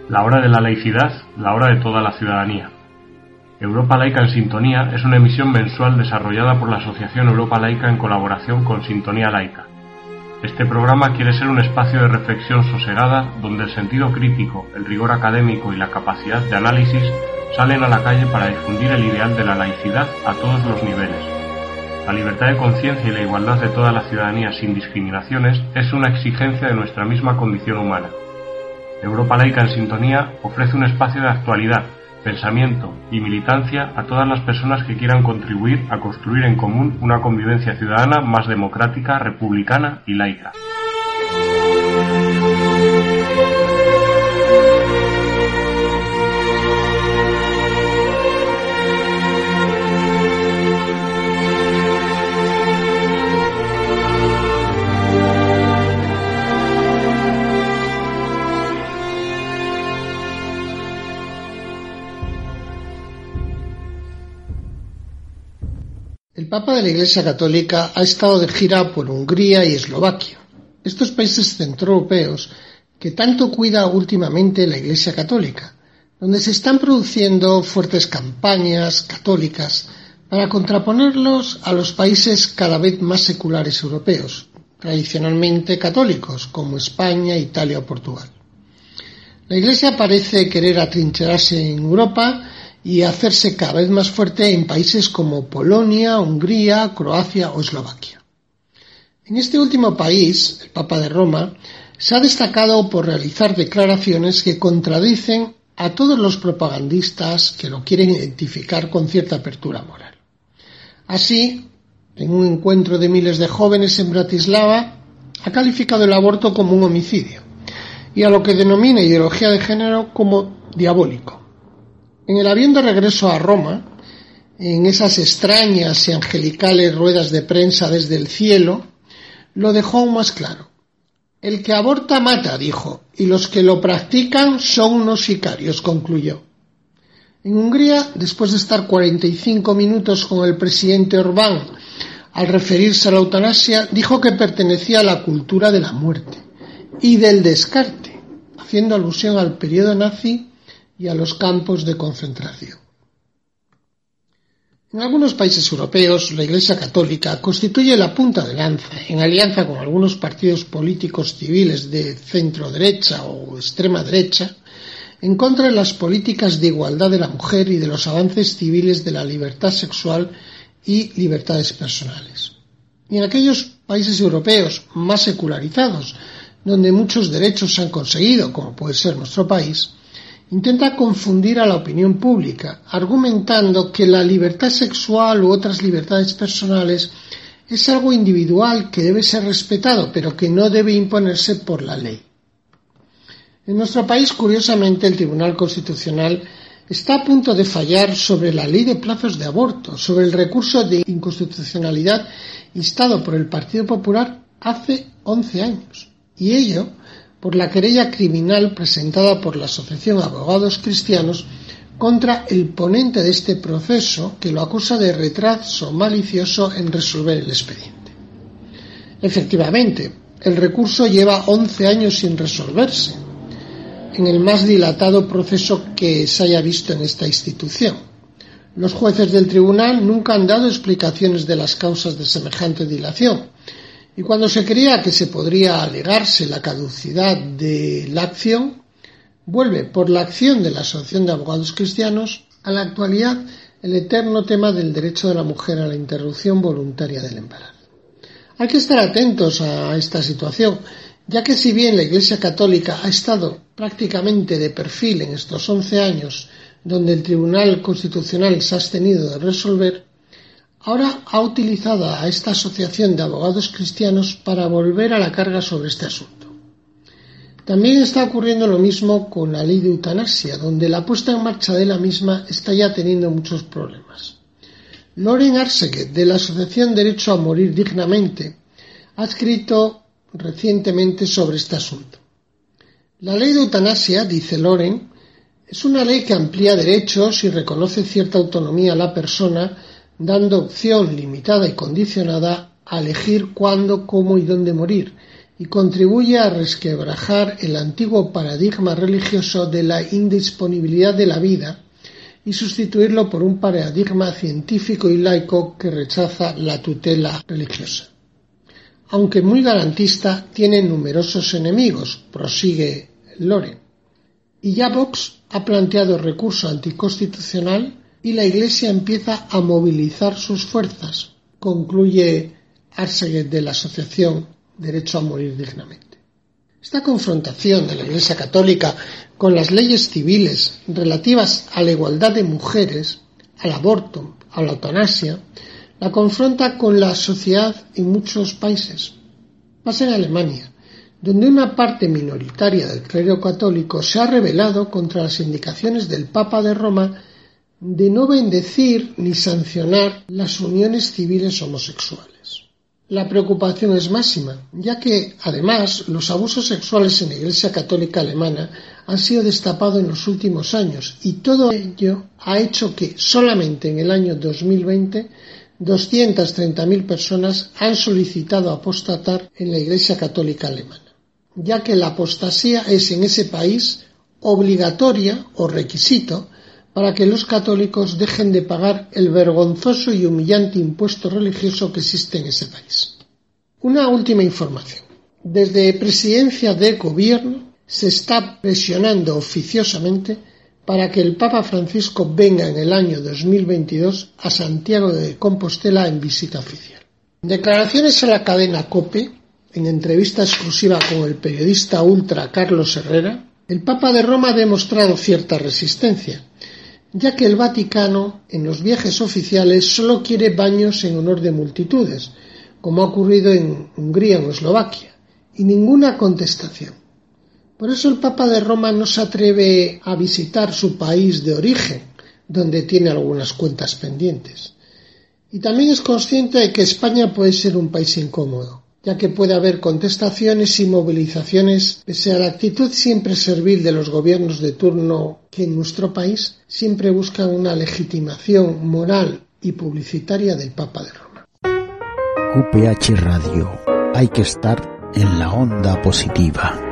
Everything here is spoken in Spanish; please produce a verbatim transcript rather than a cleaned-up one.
La hora de la laicidad, la hora de toda la ciudadanía. Europa Laica en Sintonía es una emisión mensual desarrollada por la Asociación Europa Laica en colaboración con Sintonía Laica. Este programa quiere ser un espacio de reflexión sosegada donde el sentido crítico, el rigor académico y la capacidad de análisis salen a la calle para difundir el ideal de la laicidad a todos los niveles. La libertad de conciencia y la igualdad de toda la ciudadanía sin discriminaciones es una exigencia de nuestra misma condición humana. Europa Laica en Sintonía ofrece un espacio de actualidad, pensamiento y militancia a todas las personas que quieran contribuir a construir en común una convivencia ciudadana más democrática, republicana y laica. El Papa de la Iglesia Católica ha estado de gira por Hungría y Eslovaquia, estos países centroeuropeos que tanto cuida últimamente la Iglesia Católica, donde se están produciendo fuertes campañas católicas para contraponerlos a los países cada vez más seculares europeos, tradicionalmente católicos, como España, Italia o Portugal. La Iglesia parece querer atrincherarse en Europa y hacerse cada vez más fuerte en países como Polonia, Hungría, Croacia o Eslovaquia. En este último país, el Papa de Roma se ha destacado por realizar declaraciones que contradicen a todos los propagandistas que lo quieren identificar con cierta apertura moral. Así, en un encuentro de miles de jóvenes en Bratislava, ha calificado el aborto como un homicidio y a lo que denomina ideología de género como diabólico. En el avión de regreso a Roma, en esas extrañas y angelicales ruedas de prensa desde el cielo, lo dejó aún más claro. El que aborta mata, dijo, y los que lo practican son unos sicarios, concluyó. En Hungría, después de estar cuarenta y cinco minutos con el presidente Orbán, al referirse a la eutanasia, dijo que pertenecía a la cultura de la muerte y del descarte, haciendo alusión al periodo nazi y a los campos de concentración. En algunos países europeos, la Iglesia Católica constituye la punta de lanza, en alianza con algunos partidos políticos civiles de centro-derecha o extrema-derecha, en contra de las políticas de igualdad de la mujer y de los avances civiles de la libertad sexual y libertades personales. Y en aquellos países europeos más secularizados, donde muchos derechos se han conseguido, como puede ser nuestro país, intenta confundir a la opinión pública, argumentando que la libertad sexual u otras libertades personales es algo individual que debe ser respetado, pero que no debe imponerse por la ley. En nuestro país, curiosamente, el Tribunal Constitucional está a punto de fallar sobre la ley de plazos de aborto, sobre el recurso de inconstitucionalidad instado por el Partido Popular hace once años, y ello por la querella criminal presentada por la Asociación Abogados Cristianos contra el ponente de este proceso, que lo acusa de retraso malicioso en resolver el expediente. Efectivamente, el recurso lleva once años sin resolverse, en el más dilatado proceso que se haya visto en esta institución. Los jueces del tribunal nunca han dado explicaciones de las causas de semejante dilación, y cuando se creía que se podría alegarse la caducidad de la acción, vuelve por la acción de la Asociación de Abogados Cristianos a la actualidad el eterno tema del derecho de la mujer a la interrupción voluntaria del embarazo. Hay que estar atentos a esta situación, ya que si bien la Iglesia Católica ha estado prácticamente de perfil en estos once años donde el Tribunal Constitucional se ha abstenido de resolver, ahora ha utilizado a esta asociación de abogados cristianos para volver a la carga sobre este asunto. También está ocurriendo lo mismo con la ley de eutanasia, donde la puesta en marcha de la misma está ya teniendo muchos problemas. Loren Arseguet, de la Asociación Derecho a Morir Dignamente, ha escrito recientemente sobre este asunto. La ley de eutanasia, dice Loren, es una ley que amplía derechos y reconoce cierta autonomía a la persona, dando opción limitada y condicionada a elegir cuándo, cómo y dónde morir, y contribuye a resquebrajar el antiguo paradigma religioso de la indisponibilidad de la vida y sustituirlo por un paradigma científico y laico que rechaza la tutela religiosa. Aunque muy garantista, tiene numerosos enemigos, prosigue Loren. Y ya Vox ha planteado recurso anticonstitucional y la Iglesia empieza a movilizar sus fuerzas, concluye Arseguet de la Asociación Derecho a Morir Dignamente. Esta confrontación de la Iglesia Católica con las leyes civiles relativas a la igualdad de mujeres, al aborto, a la eutanasia, la confronta con la sociedad en muchos países. Pasa en Alemania, donde una parte minoritaria del clero católico se ha rebelado contra las indicaciones del Papa de Roma de no bendecir ni sancionar las uniones civiles homosexuales. La preocupación es máxima, ya que, además, los abusos sexuales en la Iglesia Católica alemana han sido destapados en los últimos años, y todo ello ha hecho que solamente en el año dos mil veinte doscientas treinta mil personas han solicitado apostatar en la Iglesia Católica alemana, ya que la apostasía es en ese país obligatoria o requisito para que los católicos dejen de pagar el vergonzoso y humillante impuesto religioso que existe en ese país. Una última información. Desde Presidencia de Gobierno se está presionando oficiosamente para que el Papa Francisco venga en el año dos mil veintidós a Santiago de Compostela en visita oficial. En declaraciones a la cadena COPE, en entrevista exclusiva con el periodista ultra Carlos Herrera, el Papa de Roma ha demostrado cierta resistencia, ya que el Vaticano, en los viajes oficiales, solo quiere baños en honor de multitudes, como ha ocurrido en Hungría o Eslovaquia, y ninguna contestación. Por eso el Papa de Roma no se atreve a visitar su país de origen, donde tiene algunas cuentas pendientes. Y también es consciente de que España puede ser un país incómodo, ya que puede haber contestaciones y movilizaciones pese a la actitud siempre servil de los gobiernos de turno que en nuestro país siempre buscan una legitimación moral y publicitaria del Papa de Roma. U P H Radio. Hay que estar en la onda positiva.